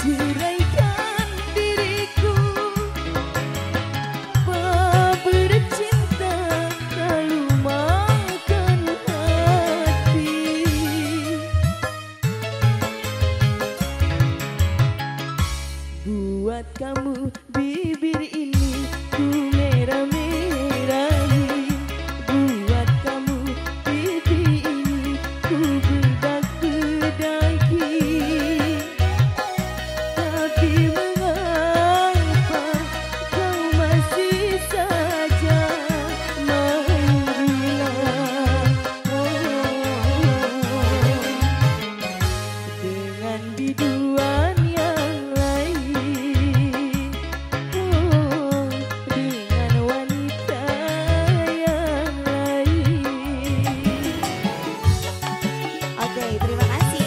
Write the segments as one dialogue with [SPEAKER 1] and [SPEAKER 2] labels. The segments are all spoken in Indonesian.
[SPEAKER 1] ceraikan diriku. Baber cinta lalu makan hati. Buat kamu bibir ini ku merah-merahi. Buat kamu pipi ini ku bedak-bedaki. Tapi mengapa kau masih saja menggila dengan biduan yang lain, dengan wanita yang lain.
[SPEAKER 2] Oke, terima kasih.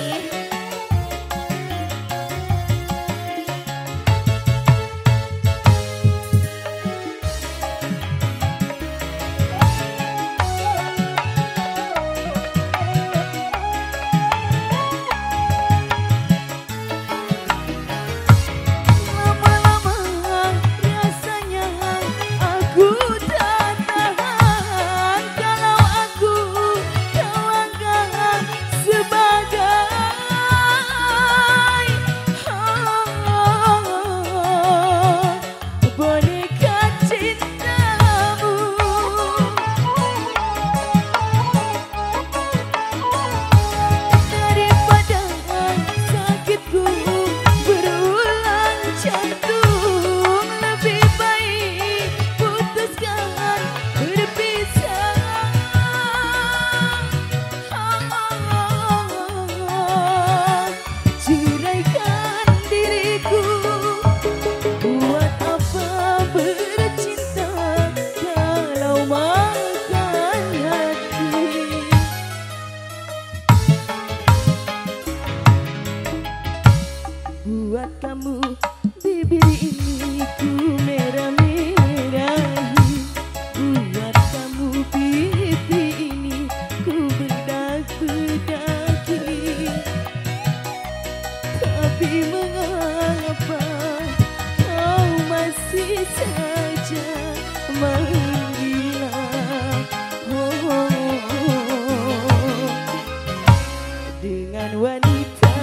[SPEAKER 1] Lama-lama rasanya aku tak tahan kalau aku kau anggap sebagai boneka cintamu. Daripada sakitku berulang jantung, lebih baik putuskan berpisah. Ceraikan diriku. Buat apa bercinta kalau makan hati. Buat kamu bibir ini ku merah-merahi. Buat kamu pipi ini ku bedak-bedaki. Tapi mengapa kau masih saja menggila dengan wanita